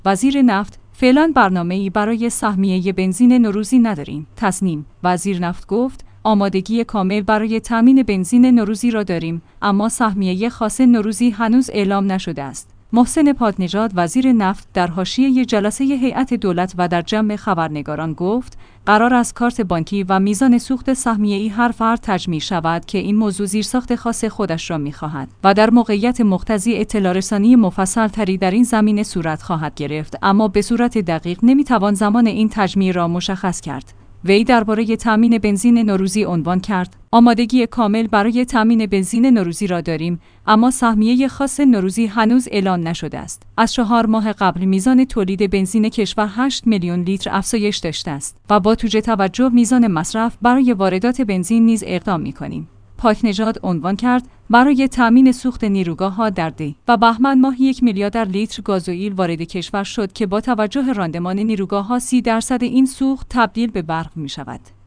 وزیر نفت: فعلا برنامه‌ای برای سهمیه بنزین نوروزی نداریم. تصنیم: وزیر نفت گفت آمادگی کامل برای تامین بنزین نوروزی را داریم، اما سهمیه خاص نوروزی هنوز اعلام نشده است. محسن پادنژاد وزیر نفت در حاشیه جلسه هیئت دولت و در جمع خبرنگاران گفت قرار است کارت بانکی و میزان سوخت سهمیه‌ای هر فرد تجمیع شود که این موضوع زیرساخت خاص خودش را می‌خواهد و در موقعیت مقتضی اطلاع رسانی مفصل تری در این زمینه صورت خواهد گرفت، اما به صورت دقیق نمی‌توان زمان این تجمیع را مشخص کرد. وی درباره تامین بنزین نوروزی عنوان کرد: آمادگی کامل برای تامین بنزین نوروزی را داریم، اما سهمیه خاص نوروزی هنوز اعلان نشده است. از 4 ماه قبل میزان تولید بنزین کشور 8 میلیون لیتر افزایش داشته است و با توجه میزان مصرف برای واردات بنزین نیز اقدام می‌کنیم. پادنژاد عنوان کرد: برای تامین سوخت نیروگاه‌ها در دی و بهمن ماهی 1 میلیارد لیتر گازوئیل وارد کشور شد که با توجه راندمان نیروگاه‌ها 30% این سوخت تبدیل به برق می‌شود.